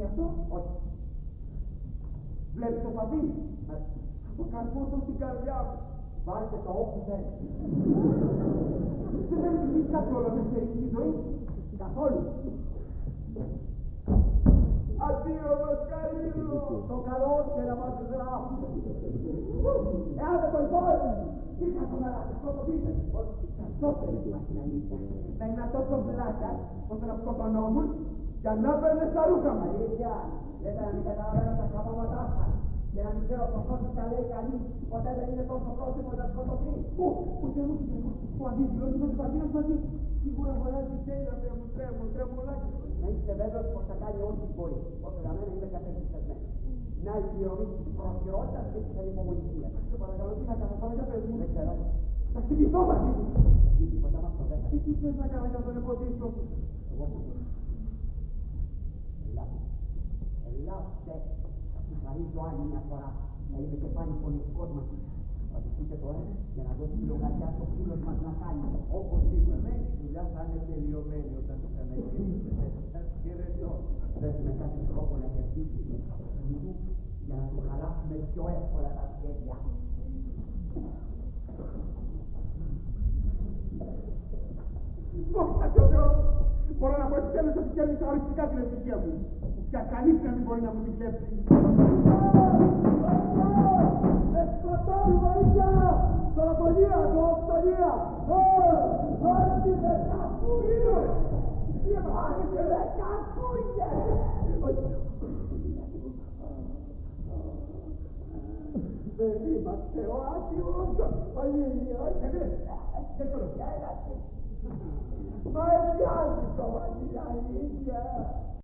γίνει αυτό? Όχι. Βλέπεις το παδί? Το καρπό του στην καρδιά μου. Βάλτε το όπου θέλει. Δεν θέλει να κάτι όλα με στη ζωή. Καθόλου. Αντίο Μασκαρίδου. Το καλό και να μας γράφει. Εάν δεν το υπόλοιπο. Τι θα το μελάτε, αυτό το πείτε. Αυτό θέλει την αλήθεια. Να είναι τόσο βλάκα ώστε να σκοτωνόμουν και να παίρνε στα ρούχα μου. Αλήθεια, λέτε να μην καταλαβαίνω τα χαπώματά σας. Και να μην ξέρω πως ό,τι τα λέει κανείς, ποτέ δεν είναι τόσο πρόσωπο να σκοτωθεί. Ο Θεός ο αντίβιος με την παρτίνα του μαζί. Σίγουρα βαράζει και η λαβία μου, τρέμουλάκι. Να είστε βέβαιος πως θα κάνει ό,τι μπορεί. Όσο για μένα είμαι κατευθυνσμένος. Να η πληρωμή της προχειρότητας και της ανυπομονησίας. Σε παρακαλώ, τι να κάνω, πάμε για παιδί μου. Δεν ξέρω. Θα χτυπηθώ μαζί του. Τι τίποτα μας το δέκα. Τι θες να κάνω για τον εμποδίσω. Εγώ που το ελάτε. Θα χαρίζω άλλη μια φορά. Να είμαι και πάλι πολιτικός μας. Θα του πείτε τώρα για να δώσει λογαριά στο φίλος μας να κάνει. Όπως είπαμε, η δουλειά θα είναι τελειωμένη όταν θα ξαναγυρίσουμε. Σας χαιρετώ. Πρέπει με κάθε τρόπο να κερδίσει την εξοχή του για να του χαλάσουμε πιο εύκολα τα σχέδια. Δόξα τω Θεώ! Μπορώ να πω επιτέλους ότι κέρδισα οριστικά την ευτυχία μου. Πια κανείς δεν μπορεί να μου την κλέψει. Με σκοτώνει βοήθεια! Δολοφονία! Δολοφονία! Όχι με καπούλια! Όχι με καπούλια! Δεν είμαστε ο άτιμος! Δεν το πιάει! Μα επιάζει το η αλήθεια!